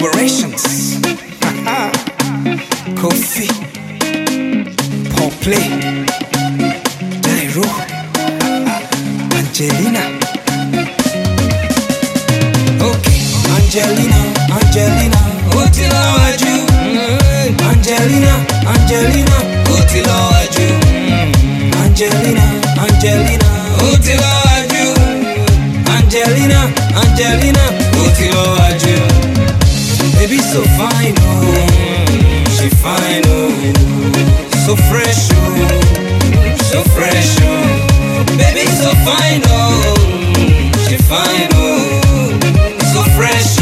collaborations. Kofi, Paul Play, Dairo, Angelina. Okay, Angelina, Otilo Aju. Angelina, Otilo Aju. Angelina, Otilo Aju. Angelina, Otilo Aju. Baby so fine, oh, she fine, oh, so fresh, oh, baby so fine, oh, she fine, oh, so fresh,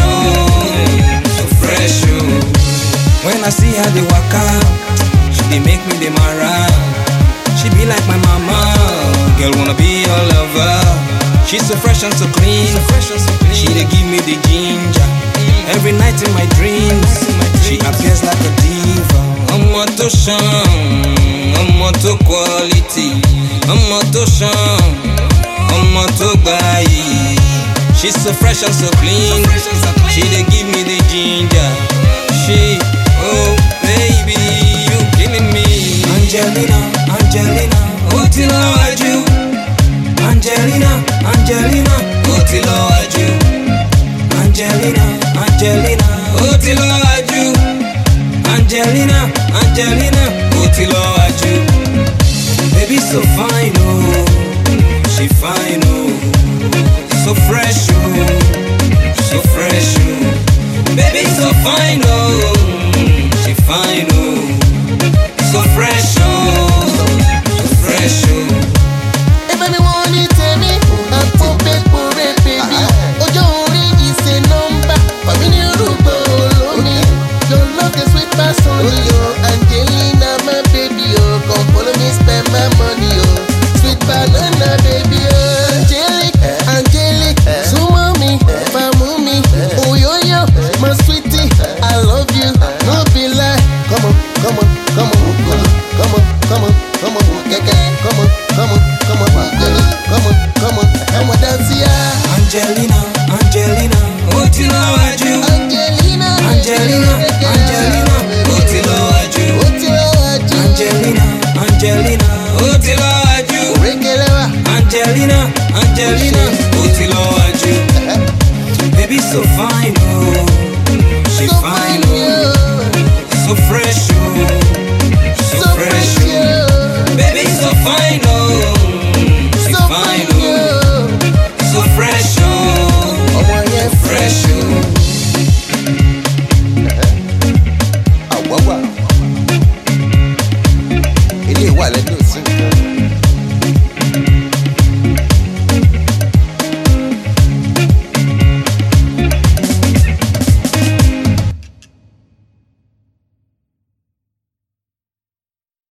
oh. When I see her they walk out, she dey make me dey mara. She be like my mama, girl wanna be her lover. She's so fresh and so clean, she dey give me the ginger. Every night in my dreams, she appears like a diva. I'm to shine, I'm to quality, I'm to shine, I'm to buy. She's so fresh and so clean, she dey give me the ginger. She, oh baby, you killing me. Angelina, Otilo Aju. Angelina, Otilo Aju. Angelina, Otilo Aju. Angelina, Otilo Aju. Baby so fine, oh, she fine, oh, so fresh, oh, baby so fine, oh, she fine, oh, so fresh, oh. Angelina, my baby, oh, come follow me, spend my money, oh, sweet banana, baby, oh, angelic, so mommy, famumi, oh yo yo, my sweetie, I love you, no be lie, come on, dance here. Angelina, Otilo Aju. Angelina, Otilo Aju. Angelina, Otilo Aju. Angelina,